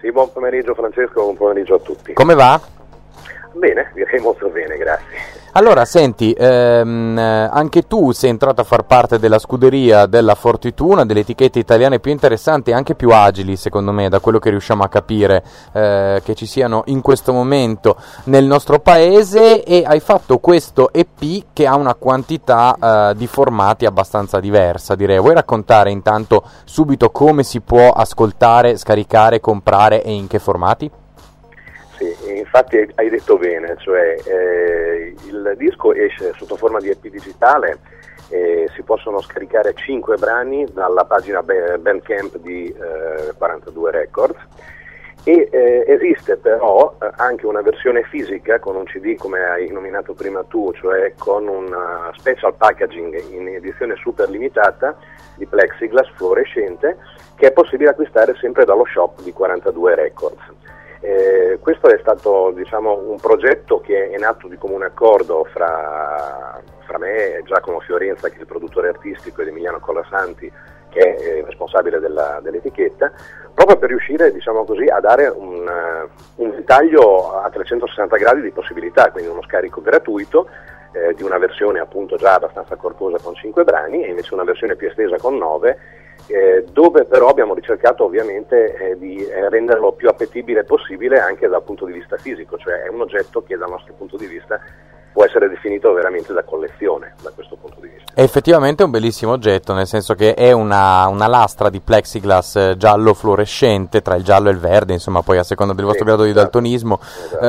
Sì, buon pomeriggio Francesco, buon pomeriggio a tutti. Come va? Bene, direi molto bene, grazie. Allora, senti, anche tu sei entrato a far parte della scuderia della Fortituna, delle etichette italiane più interessanti e anche più agili, secondo me, da quello che riusciamo a capire che ci siano in questo momento nel nostro paese, e hai fatto questo EP che ha una quantità di formati abbastanza diversa, direi. Vuoi raccontare intanto subito come si può ascoltare, scaricare, comprare e in che formati? Sì, infatti hai detto bene, cioè il disco esce sotto forma di EP digitale e si possono scaricare 5 brani dalla pagina Bandcamp di 42 Records e esiste però anche una versione fisica con un CD come hai nominato prima tu, cioè con un special packaging in edizione super limitata di plexiglass fluorescente che è possibile acquistare sempre dallo shop di 42 Records. Questo è stato, diciamo, un progetto che è nato di comune accordo fra me, Giacomo Fiorenza, che è il produttore artistico, ed Emiliano Colasanti, che è il responsabile dell'etichetta, proprio per riuscire, diciamo così, a dare un taglio a 360 gradi di possibilità, quindi uno scarico gratuito di una versione appunto già abbastanza corposa con 5 brani e invece una versione più estesa con 9, dove però abbiamo ricercato ovviamente di renderlo più appetibile possibile anche dal punto di vista fisico, cioè è un oggetto che dal nostro punto di vista può essere definito veramente da collezione da questo punto di vista. È effettivamente un bellissimo oggetto, nel senso che è una lastra di plexiglass giallo fluorescente, tra il giallo e il verde, insomma, poi a seconda del vostro grado di daltonismo,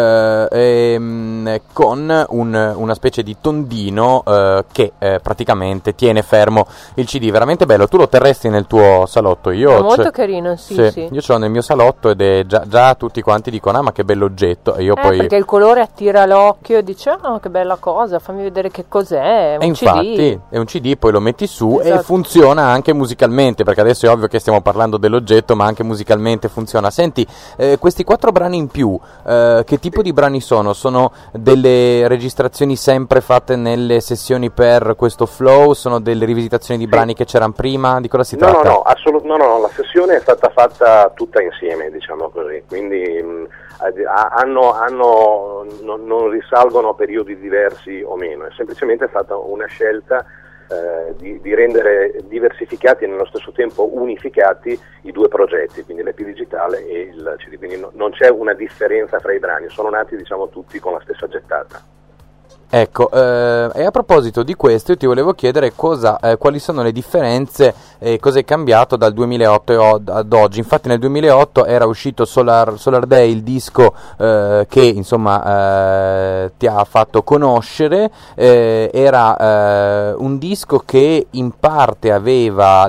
con una specie di tondino che praticamente tiene fermo il CD. Veramente bello. Tu lo terresti nel tuo salotto? È molto carino, sì. Io ce l'ho nel mio salotto ed è già tutti quanti dicono: ah, ma che bello oggetto. E io poi... perché il colore attira l'occhio e dice: oh, che bella cosa, fammi vedere che cos'è. È un infatti, CD. È un CD, poi lo metti su, esatto. E funziona anche musicalmente, perché adesso è ovvio che stiamo parlando dell'oggetto, ma anche musicalmente funziona. Senti, questi 4 brani in più, che tipo di brani sono? Sono delle registrazioni sempre fatte nelle sessioni per questo flow? Sono delle rivisitazioni di brani che c'erano prima? Di cosa si tratta? No, assolutamente no, la sessione è stata fatta tutta insieme, diciamo così, quindi non risalgono a periodi diversi o meno, è semplicemente stata una scelta di rendere diversificati e nello stesso tempo unificati i due progetti, quindi l'EP digitale e il CD, quindi non c'è una differenza fra i brani, sono nati, diciamo, tutti con la stessa gettata. Ecco, e a proposito di questo io ti volevo chiedere quali sono le differenze e cosa è cambiato dal 2008 ad oggi. Infatti nel 2008 era uscito Solar Day, il disco che insomma ti ha fatto conoscere, era un disco che in parte aveva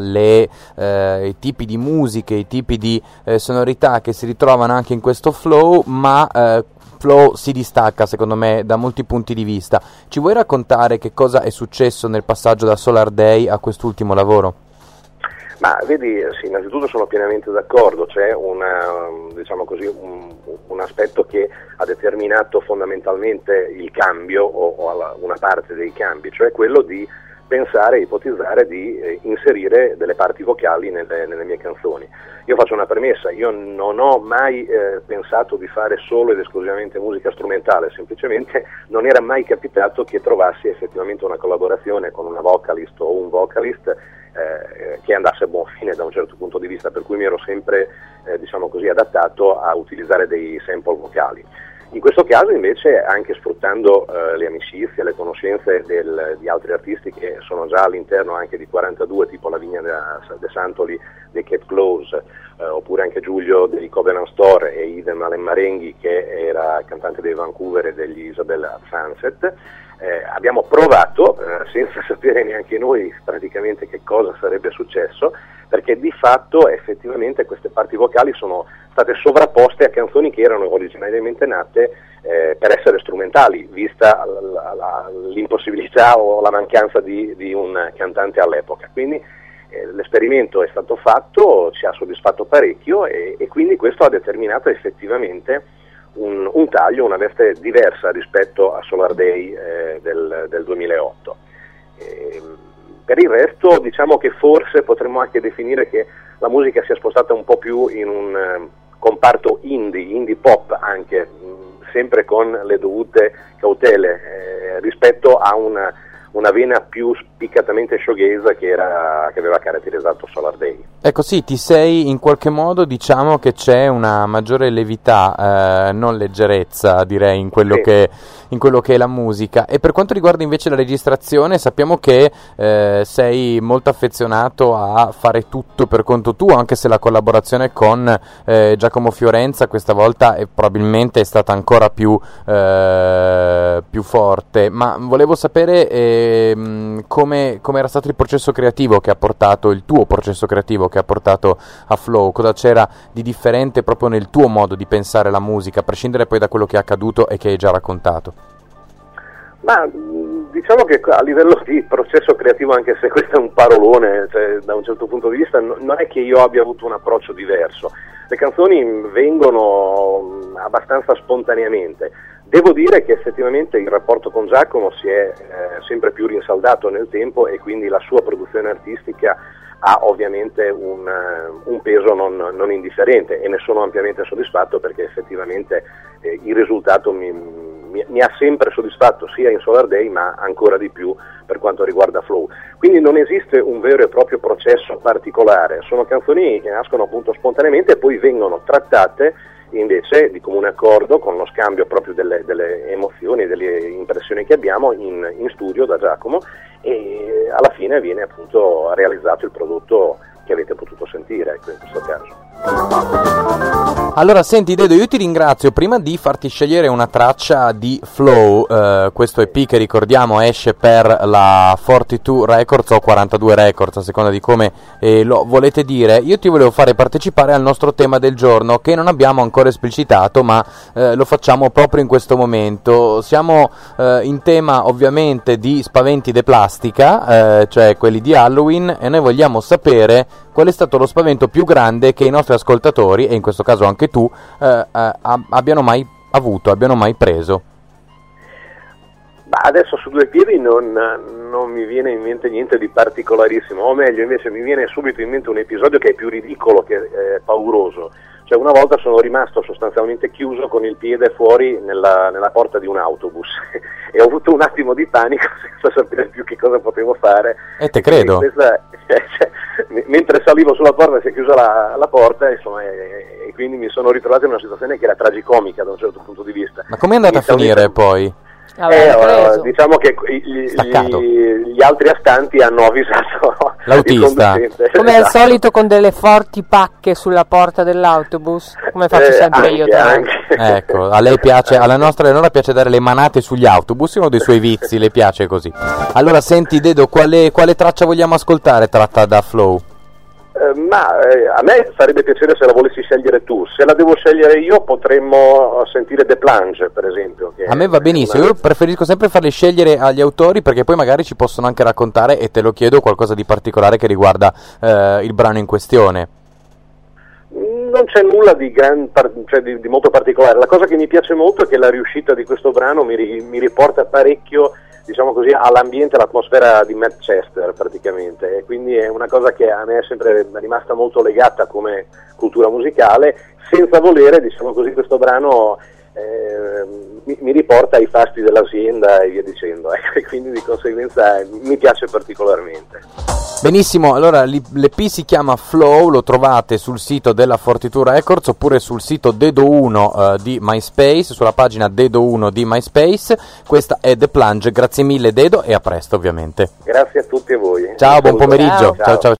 i tipi di musiche, i tipi di sonorità che si ritrovano anche in questo flow, ma Flow si distacca secondo me da molti punti di vista. Ci vuoi raccontare che cosa è successo nel passaggio da Solar Day a quest'ultimo lavoro? Ma vedi, sì, innanzitutto sono pienamente d'accordo, c'è diciamo così, un aspetto che ha determinato fondamentalmente il cambio o una parte dei cambi, cioè quello di pensare, ipotizzare di inserire delle parti vocali nelle mie canzoni. Io faccio una premessa, io non ho mai pensato di fare solo ed esclusivamente musica strumentale, semplicemente non era mai capitato che trovassi effettivamente una collaborazione con una vocalist o un vocalist che andasse a buon fine da un certo punto di vista, per cui mi ero sempre diciamo così, adattato a utilizzare dei sample vocali. In questo caso invece, anche sfruttando le amicizie, le conoscenze di altri artisti che sono già all'interno anche di 42, tipo Lavinia De Santoli dei Cat Close, oppure anche Giulio dei Covenant Store e Idem Allen Marenghi, che era cantante dei Vancouver e degli Isabella Sunset, abbiamo provato, senza sapere neanche noi praticamente che cosa sarebbe successo, perché di fatto effettivamente queste parti vocali sono state sovrapposte a canzoni che erano originariamente nate per essere strumentali, vista l'impossibilità o la mancanza di un cantante all'epoca. Quindi l'esperimento è stato fatto, ci ha soddisfatto parecchio e quindi questo ha determinato effettivamente un taglio, una veste diversa rispetto a Solar Day del 2008. Per il resto, diciamo, diciamo che forse potremmo anche definire che la musica sia spostata un po' più in un comparto indie pop anche, sempre con le dovute cautele rispetto a una vena più spiccatamente shoegaze che aveva caratterizzato Solar Day. Ecco, sì, ti sei in qualche modo, diciamo che c'è una maggiore levità, non leggerezza, direi, in quello che è la musica. E per quanto riguarda invece la registrazione, sappiamo che sei molto affezionato a fare tutto per conto tuo, anche se la collaborazione con Giacomo Fiorenza questa volta probabilmente è stata ancora più forte. Ma volevo sapere come era stato il processo creativo che ha portato, il tuo processo creativo che ha portato a Flow, cosa c'era di differente proprio nel tuo modo di pensare la musica, a prescindere poi da quello che è accaduto e che hai già raccontato. Ma diciamo che a livello di processo creativo, anche se questo è un parolone, cioè, da un certo punto di vista, non è che io abbia avuto un approccio diverso. Le canzoni vengono abbastanza spontaneamente. Devo dire che effettivamente il rapporto con Giacomo si è sempre più rinsaldato nel tempo, e quindi la sua produzione artistica ha ovviamente un peso non indifferente, e ne sono ampiamente soddisfatto, perché effettivamente il risultato mi ha sempre soddisfatto, sia in Solar Day ma ancora di più per quanto riguarda Flow. Quindi non esiste un vero e proprio processo particolare, sono canzoni che nascono appunto spontaneamente e poi vengono trattate invece di comune accordo, con lo scambio proprio delle emozioni, delle impressioni che abbiamo in studio da Giacomo, e alla fine viene appunto realizzato il prodotto che avete potuto sentire, ecco, in questo caso. Allora senti Dedo, io ti ringrazio. Prima di farti scegliere una traccia di Flow, questo EP che ricordiamo esce per la 42 Records o 42 Records a seconda di come lo volete dire, io ti volevo fare partecipare al nostro tema del giorno, che non abbiamo ancora esplicitato, ma lo facciamo proprio in questo momento. Siamo in tema ovviamente di spaventi de plastica, cioè quelli di Halloween, e noi vogliamo sapere qual è stato lo spavento più grande che i nostri ascoltatori, e in questo caso anche tu, abbiano mai avuto, abbiano mai preso. Adesso su due piedi non mi viene in mente niente di particolarissimo, o meglio invece mi viene subito in mente un episodio che è più ridicolo che pauroso. Cioè, una volta sono rimasto sostanzialmente chiuso con il piede fuori nella porta di un autobus e ho avuto un attimo di panico senza sapere più che cosa potevo fare. E te credo. Mentre salivo sulla porta si è chiusa la porta, insomma, e quindi mi sono ritrovato in una situazione che era tragicomica da un certo punto di vista. Ma com'è andata a finire poi? Diciamo che gli altri astanti hanno avvisato l'autista, come al solito, con delle forti pacche sulla porta dell'autobus, come faccio sempre io. Ecco, a lei piace, alla nostra Eleonora piace dare le manate sugli autobus, è uno dei suoi vizi, le piace così. Allora senti Dedo, quale traccia vogliamo ascoltare tratta da Flow? A me farebbe piacere se la volessi scegliere tu. Se la devo scegliere io potremmo sentire The Plunge, per esempio, che a me va benissimo. Io preferisco sempre farli scegliere agli autori, perché poi magari ci possono anche raccontare, e te lo chiedo, qualcosa di particolare che riguarda il brano in questione. Non c'è nulla di molto particolare. La cosa che mi piace molto è che la riuscita di questo brano mi riporta parecchio, diciamo così, all'ambiente, all'atmosfera di Manchester praticamente, e quindi è una cosa che a me è sempre rimasta molto legata come cultura musicale. Senza volere, diciamo così, questo brano mi riporta ai fasti dell'azienda e via dicendo, e quindi di conseguenza mi piace particolarmente. Benissimo, allora l'EP si chiama Flow, lo trovate sul sito della 42 Records oppure sul sito Dedo1 di MySpace, sulla pagina Dedo1 di MySpace. Questa è The Plunge, grazie mille Dedo, e a presto ovviamente. Grazie a tutti e voi. Ciao, buon pomeriggio. Ciao.